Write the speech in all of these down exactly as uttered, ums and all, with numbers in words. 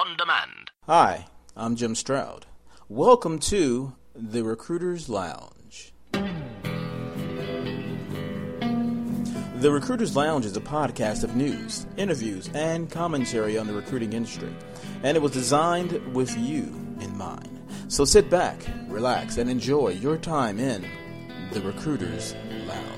on demand. Hi, I'm Jim Stroud. Welcome to The Recruiter's Lounge. The Recruiter's Lounge is a podcast of news, interviews, and commentary on the recruiting industry, and it was designed with you in mind. So sit back, relax, and enjoy your time in The Recruiter's Lounge.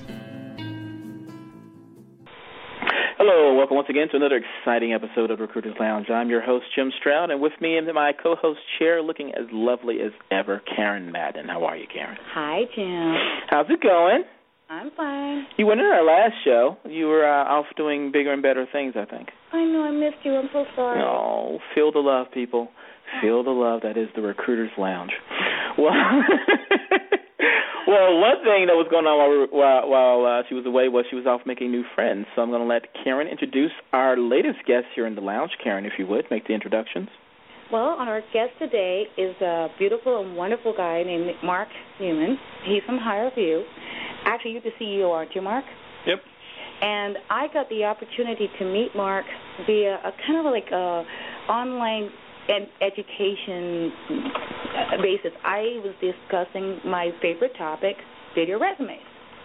Hello, welcome once again to another exciting episode of Recruiter's Lounge. I'm your host, Jim Stroud, and with me in my co-host chair, looking as lovely as ever, Karen Madden. How are you, Karen? Hi, Jim. How's it going? I'm fine. You went in our last show. You were uh, off doing bigger and better things, I think. I know, I missed you. I'm so sorry. Oh, feel the love, people. Feel the love. That is the Recruiter's Lounge. Well, well, one thing that was going on while, while, while uh, she was away was she was off making new friends. So I'm going to let Karen introduce our latest guest here in the lounge. Karen, if you would, make the introductions. Well, our guest today is a beautiful and wonderful guy named Mark Newman. He's from HireVue. Actually, you're the C E O, aren't you, Mark? Yep. And I got the opportunity to meet Mark via a kind of like a online ed- education basis. I was discussing my favorite topic, video resumes.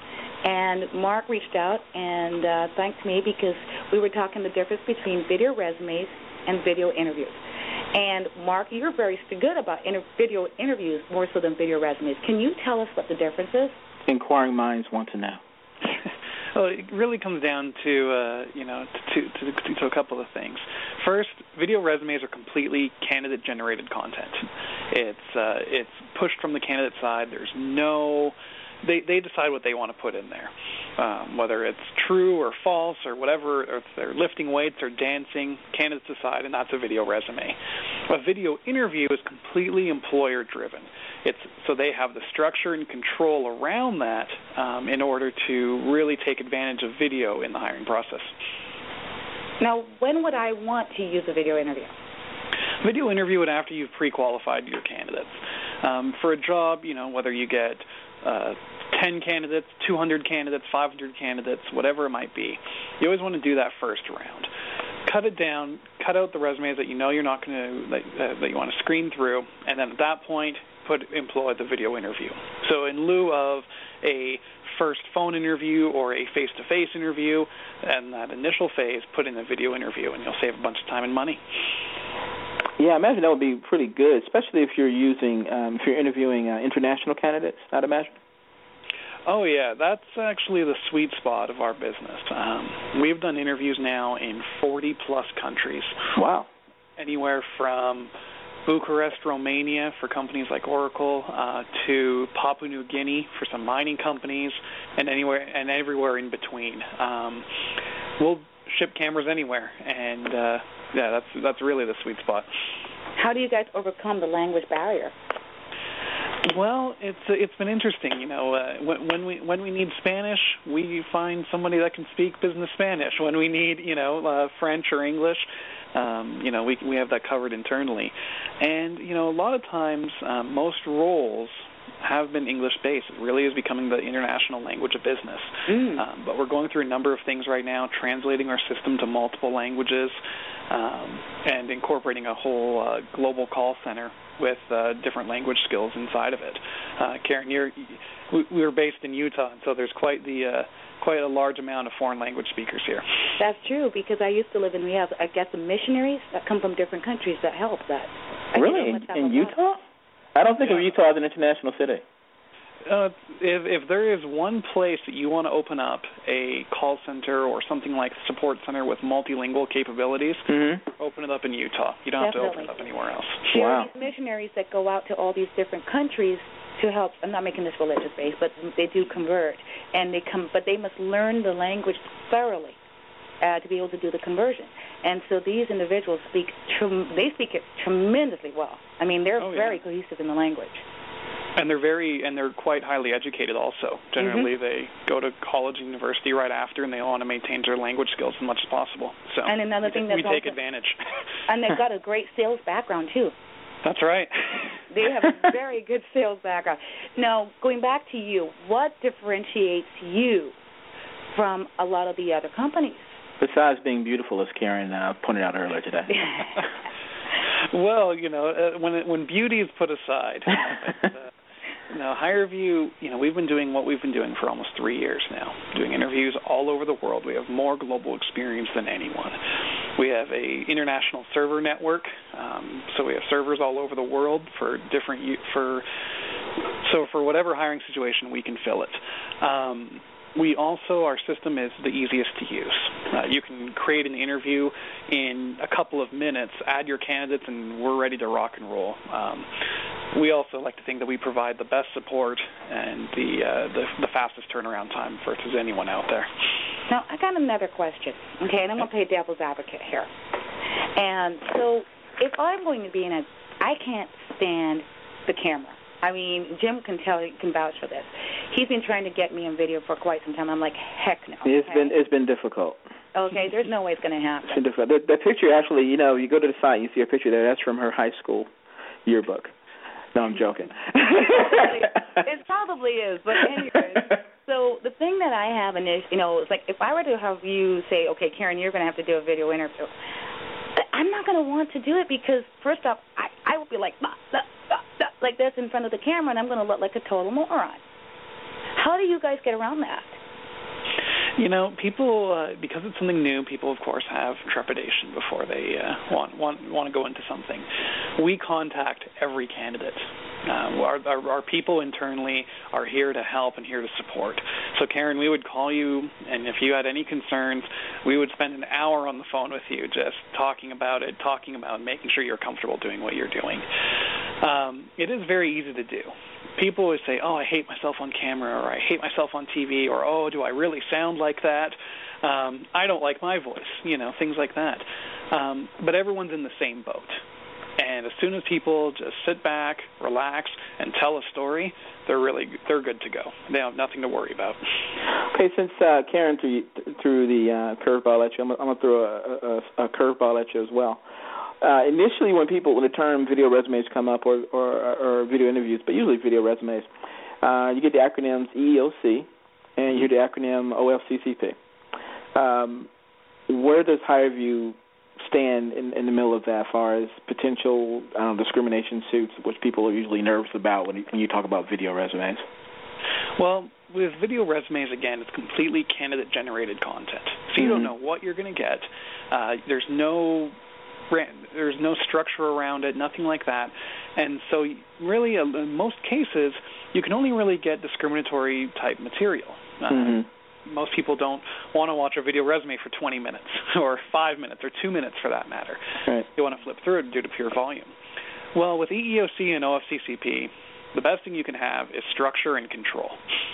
And Mark reached out and uh, thanked me because we were talking the difference between video resumes and video interviews. And, Mark, you're very good about inter- video interviews more so than video resumes. Can you tell us what the difference is? Inquiring minds want to know. Well, it really comes down to, uh, you know, to, to, to, to a couple of things. First, video resumes are completely candidate-generated content. It's uh, it's pushed from the candidate side. There's no... They they decide what they want to put in there, um, whether it's true or false or whatever, or if they're lifting weights or dancing, candidates decide, and that's a video resume. A video interview is completely employer-driven. It's so they have the structure and control around that um, in order to really take advantage of video in the hiring process. Now, when would I want to use a video interview? Video interview would after you've pre-qualified your candidates. Um, for a job, you know, whether you get uh, ten candidates, two hundred candidates, five hundred candidates, whatever it might be, you always want to do that first round. Cut it down, cut out the resumes that you know you're not going to, that, uh, that you want to screen through, and then at that point, put employ the video interview. So in lieu of a first phone interview or a face-to-face interview, and that initial phase, put in a video interview, and you'll save a bunch of time and money. Yeah, I imagine that would be pretty good, especially if you're using, um, if you're interviewing uh, international candidates, I'd imagine. Oh, yeah, that's actually the sweet spot of our business. Um, we've done interviews now in forty-plus countries. Wow. Anywhere from Bucharest, Romania for companies like Oracle, uh, to Papua New Guinea for some mining companies, and anywhere and everywhere in between. Um, we'll ship cameras anywhere, and uh, yeah, that's that's really the sweet spot. How do you guys overcome the language barrier? Well, it's it's been interesting. You know, uh, when, when we when we need Spanish, we find somebody that can speak business Spanish. When we need, you know, uh, French or English, um, you know, we we have that covered internally. And you know, a lot of times, um, most roles have been English-based. It really is becoming the international language of business. Mm. Um, but we're going through a number of things right now, translating our system to multiple languages, um, and incorporating a whole uh, global call center with uh, different language skills inside of it. Uh, Karen, you're, we, we were based in Utah, and so there's quite the uh, quite a large amount of foreign language speakers here. That's true, because I used to live in, we have, I guess, the missionaries that come from different countries that help that. I really? In, in Utah? I don't think yeah. of Utah as an international city. Uh, if, if there is one place that you want to open up a call center or something like support center with multilingual capabilities, mm-hmm. open it up in Utah. You don't Definitely. have to open it up anywhere else. There wow. are these missionaries that go out to all these different countries to help. I'm not making this religious based, but they do convert, and they come, but they must learn the language thoroughly uh, to be able to do the conversion. And so these individuals speak, trem- they speak it tremendously well. I mean, they're oh, very yeah. cohesive in the language. And they're very, and they're quite highly educated also. Generally, mm-hmm. they go to college and university right after, and they want to maintain their language skills as much as possible. So and another thing we, that's we take also, advantage. And they've got a great sales background, too. That's right. They have a very good sales background. Now, going back to you, what differentiates you from a lot of the other companies? Besides being beautiful, as Karen uh, pointed out earlier today. Well, you know, uh, when it, when beauty is put aside, uh, now HireVue, you know, we've been doing what we've been doing for almost three years now, doing interviews all over the world. We have more global experience than anyone. We have a international server network, um, so we have servers all over the world for different for so for whatever hiring situation we can fill it. Um, We also, our system is the easiest to use. Uh, you can create an interview in a couple of minutes, add your candidates, and we're ready to rock and roll. Um, we also like to think that we provide the best support and the, uh, the the fastest turnaround time versus anyone out there. Now, I got another question, okay, and I'm going to play devil's advocate here. And so if I'm going to be in a, I can't stand the camera. I mean, Jim can tell, can vouch for this. He's been trying to get me in video for quite some time. I'm like, heck no. It's okay? been it's been difficult. Okay, there's no way it's going to happen. It's been difficult. The, the picture actually, you know, you go to the site, you see a picture there. That's from her high school yearbook. No, I'm joking. It probably is, but anyways. So the thing that I have, in is, you know, it's like if I were to have you say, okay, Karen, you're going to have to do a video interview, I'm not going to want to do it because, first off, I, I would be like, bah, bah, bah, bah, like this in front of the camera, and I'm going to look like a total moron. How do you guys get around that? You know, people, uh, because it's something new, people, of course, have trepidation before they uh, want, want want to go into something. We contact every candidate. Uh, our, our, our people internally are here to help and here to support. So, Karen, we would call you, and if you had any concerns, we would spend an hour on the phone with you just talking about it, talking about making sure you're comfortable doing what you're doing. Um, it is very easy to do. People always say, oh, I hate myself on camera, or I hate myself on T V, or, oh, do I really sound like that? Um, I don't like my voice, you know, things like that. Um, but everyone's in the same boat. And as soon as people just sit back, relax, and tell a story, they're really they're good to go. They have nothing to worry about. Okay, since uh, Karen threw, threw the uh, curveball at you, I'm, I'm going to throw a, a, a curveball at you as well. Uh, initially, when people, when the term video resumes come up, or, or, or video interviews, but usually video resumes, uh, you get the acronyms E E O C, and you hear the acronym O F C C P. Um, where does HireVue stand in, in the middle of that as far as potential um, discrimination suits, which people are usually nervous about when you, when you talk about video resumes? Well, with video resumes, again, it's completely candidate-generated content. So you mm-hmm. don't know what you're going to get. Uh, there's no there's no structure around it, nothing like that. And so really, in most cases, you can only really get discriminatory-type material. Uh, mm-hmm. Most people don't want to watch a video resume for twenty minutes or five minutes or two minutes for that matter. Right. They want to flip through it due to pure volume. Well, with E E O C and O F C C P, the best thing you can have is structure and control.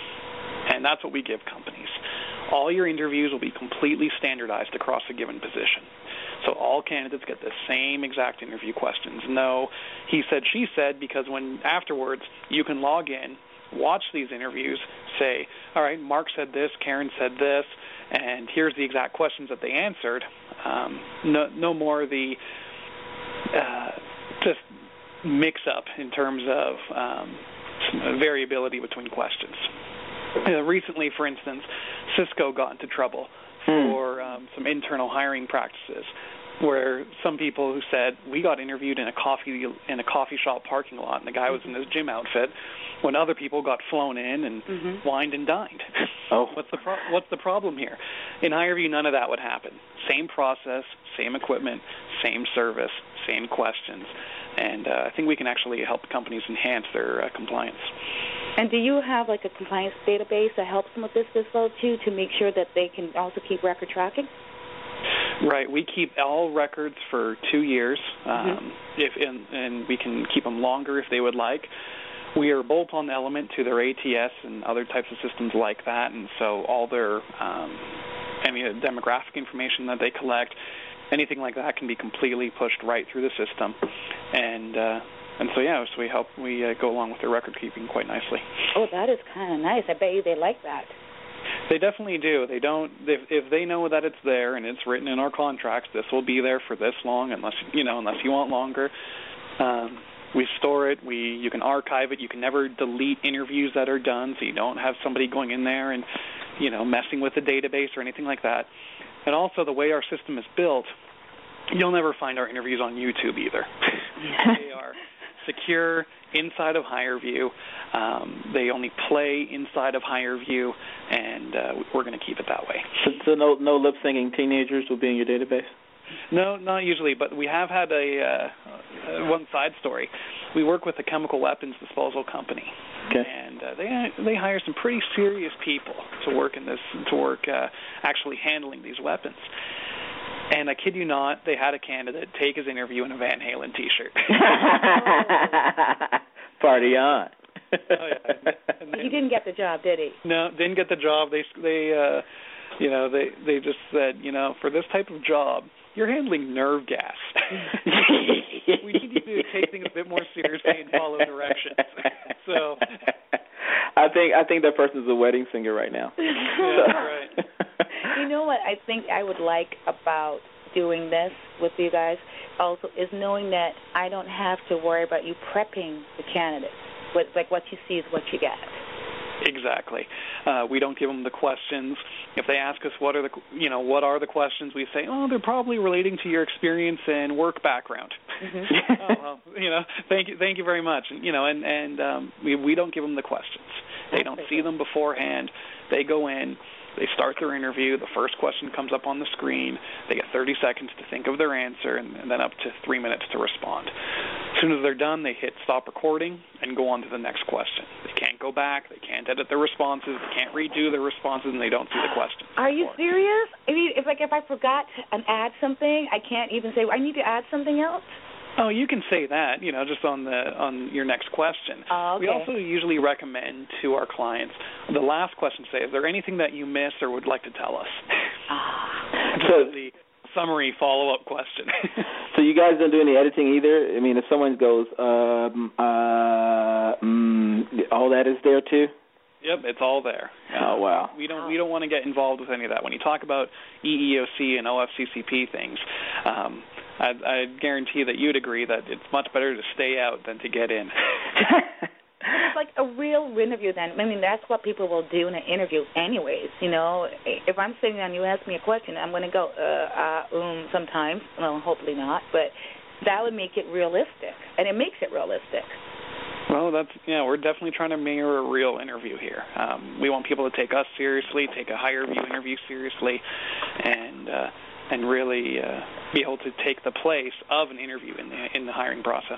And that's what we give companies. All your interviews will be completely standardized across a given position. So all candidates get the same exact interview questions. No, he said, she said, because when afterwards you can log in, watch these interviews, say, all right, Mark said this, Karen said this, and here's the exact questions that they answered. Um, no, no more the uh, just mix-up in terms of um, variability between questions. Uh, recently, for instance, Cisco got into trouble for um, some internal hiring practices, where some people who said we got interviewed in a coffee in a coffee shop parking lot, and the guy was in his gym outfit, when other people got flown in and mm-hmm. wined and dined. Oh, what's the pro- what's the problem here? In HireVue, none of that would happen. Same process, same equipment, same service, same questions, and uh, I think we can actually help companies enhance their uh, compliance. And do you have like a compliance database that helps them with this as well too, to make sure that they can also keep record tracking? Right. We keep all records for two years, um, mm-hmm. if and, and we can keep them longer if they would like. We are bolt-on element to their A T S and other types of systems like that, and so all their um, any demographic information that they collect, anything like that can be completely pushed right through the system. And uh, and so, yeah, so we help, we uh, go along with their record keeping quite nicely. Oh, that is kind of nice. I bet you they like that. They definitely do. They don't. If, if they know that it's there and it's written in our contracts, this will be there for this long, unless you know, unless you want longer. Um, we store it. We you can archive it. You can never delete interviews that are done, so you don't have somebody going in there and you know messing with the database or anything like that. And also, the way our system is built, you'll never find our interviews on YouTube either. They are secure inside of HireVue. Um, they only play inside of HireVue, and uh, we're going to keep it that way. So, so no, no lip-syncing teenagers will be in your database? No, not usually, but we have had a uh, one side story. We work with a chemical weapons disposal company, okay. and uh, they they hire some pretty serious people to work in this to work uh, actually handling these weapons. And I kid you not, they had a candidate take his interview in a Van Halen T-shirt. Party on. Oh, yeah. And then, he didn't get the job, did he? No, didn't get the job. They they uh, you know they they just said, you know, for this type of job, you're handling nerve gas. We need you to take things a bit more seriously and follow directions. So, I think I think that person's a wedding singer right now. Yeah, right. You know what I think I would like about doing this with you guys also is knowing that I don't have to worry about you prepping the candidates. With, like what you see is what you get. Exactly. Uh, we don't give them the questions. If they ask us what are the you know what are the questions, we say, oh, they're probably relating to your experience and work background. Mm-hmm. Oh, well, you know, thank you, thank you very much. And, you know, and and um, we we don't give them the questions. They don't see them beforehand. They go in. They start their interview. The first question comes up on the screen. They get thirty seconds to think of their answer, and, and then up to three minutes to respond. As soon as they're done, they hit stop recording and go on to the next question. They can't go back. They can't edit their responses. They can't redo their responses, and they don't see the question. Are you serious? I mean, if like if I forgot to add something, I can't even say I need to add something else. Oh, you can say that, you know, just on the on your next question. Oh, okay. We also usually recommend to our clients the last question say, is there anything that you missed or would like to tell us? Ah. So the summary follow-up question. So you guys don't do any editing either? I mean, if someone goes, um, uh, mm, all that is there too? Yep, it's all there. Oh, wow. We don't we don't want to get involved with any of that. When you talk about E E O C and O F C C P things, um, I, I guarantee that you'd agree that it's much better to stay out than to get in. It's like a real interview then. I mean, that's what people will do in an interview anyways, you know. If I'm sitting down and you ask me a question, I'm going to go, uh, uh, um, sometimes. Well, hopefully not. But that would make it realistic, and it makes it realistic. Well, that's yeah. We're definitely trying to mirror a real interview here. Um, we want people to take us seriously, take a HireVue interview seriously, and uh, and really uh, be able to take the place of an interview in the in the hiring process.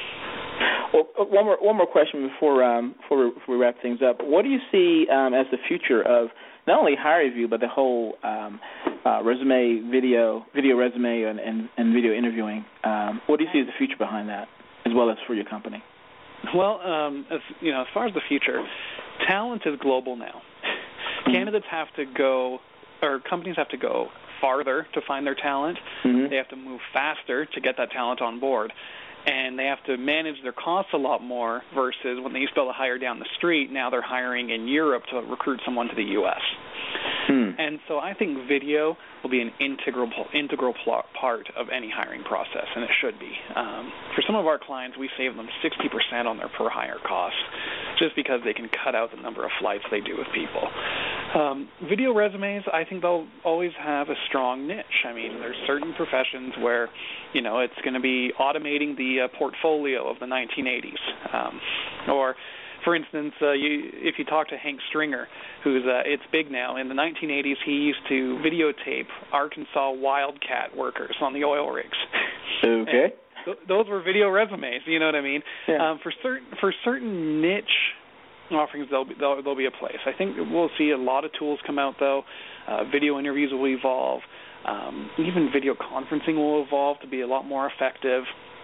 Well, one more one more question before um, before, we, before we wrap things up. What do you see um, as the future of not only HireVue but the whole um, uh, resume video video resume and, and, and video interviewing? Um, what do you see as the future behind that, as well as for your company? Well, um, as, you know, as far as the future, talent is global now. Mm-hmm. Candidates have to go, or companies have to go farther to find their talent. Mm-hmm. They have to move faster to get that talent on board. And they have to manage their costs a lot more versus when they used to be able to hire down the street, now they're hiring in Europe to recruit someone to the U S Hmm. And so I think video will be an integral integral part of any hiring process, and it should be. Um, for some of our clients, we save them sixty percent on their per-hire costs just because they can cut out the number of flights they do with people. Um, video resumes, I think they'll always have a strong niche. I mean, there's certain professions where, you know, it's going to be automating the uh, portfolio of the nineteen eighties. Um, or, for instance, uh, you, if you talk to Hank Stringer, who's uh, it's big now, in the nineteen eighties he used to videotape Arkansas wildcat workers on the oil rigs. Okay. Th- those were video resumes, you know what I mean? Yeah. Um, for certain for certain niche offerings, there'll be, there'll, there'll be a place. I think we'll see a lot of tools come out, though. Uh, video interviews will evolve. Um, even video conferencing will evolve to be a lot more effective.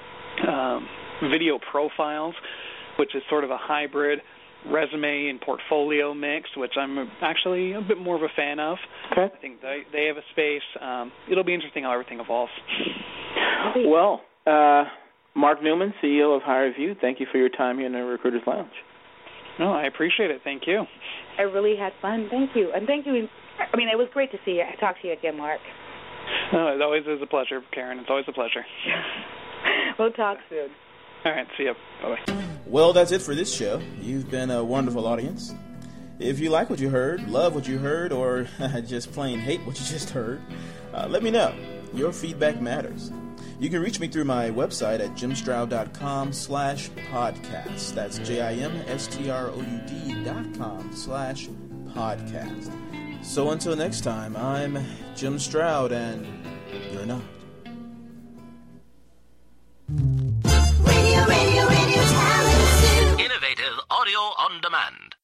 Um, video profiles, which is sort of a hybrid resume and portfolio mix, which I'm actually a bit more of a fan of. Okay. I think they, they have a space. Um, it'll be interesting how everything evolves. Well, uh, Mark Newman, C E O of HireVue, thank you for your time here in the Recruiters Lounge. No, I appreciate it. Thank you. I really had fun. Thank you. And thank you. I mean, it was great to see you. Talk to you again, Mark. No, it always is a pleasure, Karen. It's always a pleasure. We'll talk soon. All right, see you. Bye-bye. Well, that's it for this show. You've been a wonderful audience. If you like what you heard, love what you heard, or just plain hate what you just heard, uh, let me know. Your feedback matters. You can reach me through my website at jimstroud.com slash podcast. That's J-I-M-S-T-R-O-U-D dot com slash podcast. So until next time, I'm Jim Stroud, and you're not. Radio, radio, radio talent. Innovative audio on demand.